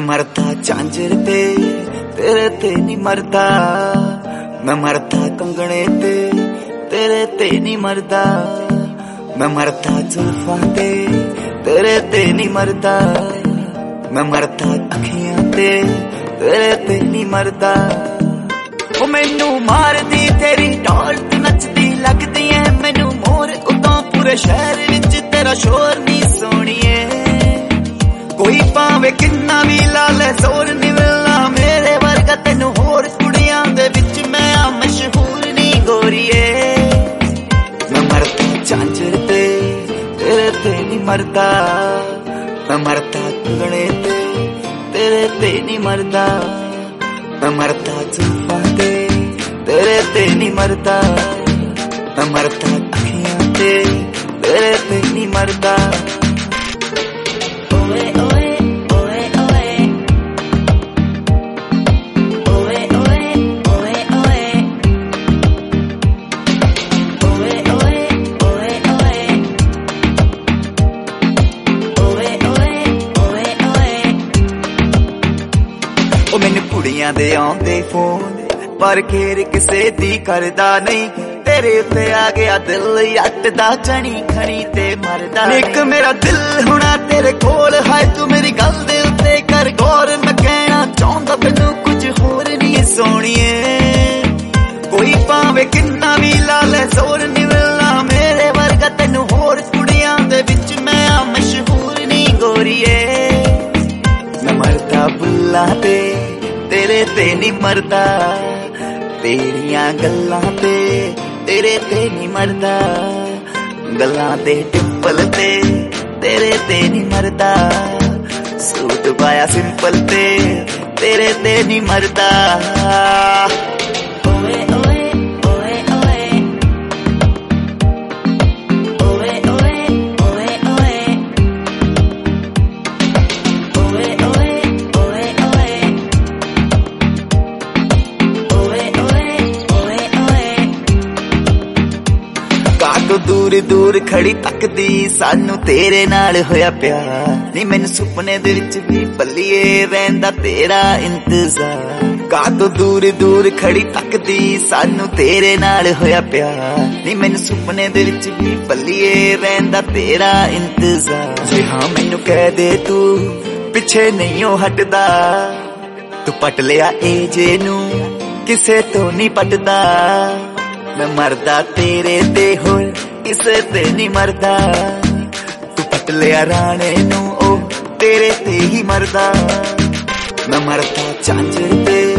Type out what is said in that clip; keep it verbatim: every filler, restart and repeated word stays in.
मरता झांझर ते तेरे ते नहीं मरदा, मैं मरता कंगने ते तेरे ते नहीं मरदा, मैं मरता जुल्फां ते तेरे ते नहीं मरदा, मैं मरता अखियां ते तेरे ते नहीं मरदा। ओ मैनू मारदी तेरी ढोल ते नचदी लगदी ऐ मैनू मोर, उदों पूरे शहर विच तेरा शोर नी सोणीए, कोई पावे किन्ना भी ला ले जोर नी मिलना मेरे वर्गा तेनू होर कुड़ियां दे विच मैं आ मशहूर नी गोरीए। मैं मरता झांझर ते तेरे ते नी मरदा, मैं मरता कंगने ते तेरे ते नी मरदा, मैं मरता जुल्फां ते तेरे ते नी मरदा, मैं मरता अखियां ते तेरे ते नी मरदा। ओ मैनू कुड़ियां दे आउंदे फोन पर खेर किसे दी करदा नहीं, तेरे उत्ते आ गया दिल अटदा चनी खनी ते मरदा। एक मेरा दिल होना तेरे कोल है, तू मेरी गल दे उत्ते कर गौर, मैं कहना चाहंदा मैनू कुछ होर नहीं सोणीए, कोई पावे किन्ना भी ला ले जोर नी मिलना मेरे वर्गा तेनू होर कुड़ियां दे विच मैं आ मशहूर नहीं गोरीए। मैं मरदा बुल्ला ते तेरे ते नहीं मरदा, तेरियां गल्लां ते तेरे ते नहीं मरदा, गल्लां दे टिंपल ते तेरे ते नहीं मरदा, सूट पाया सिंपल ते तेरे ते नहीं मरदा। ओए ओए ओए ओए ओए ओए ओए ओए ओए ओए ओए काटो दूर दूर खड़ी तकदी सानू तेरे नाल होया प्यार, नी मैनू सुपने दे विच भी पल्लीए रहिंदा तेरा इंतजार। काटो दूर दूर खड़ी तकदी सानू तेरे नाल होया प्यार, नी मैनू सुपने दे विच भी पल्लीए रहिंदा तेरा इंतजार। जे हाँ मैनू कह दे तू पिछे नहीं हो हटदा, तू पट लिया ए जे नू किसे तो नहीं पटदा, मैं मरदा तेरे ते होर किसे ते नहीं मरदा, तू पट लिया राणे नू ओ तेरे ते ही मरदा। मैं मरदा झांझर ते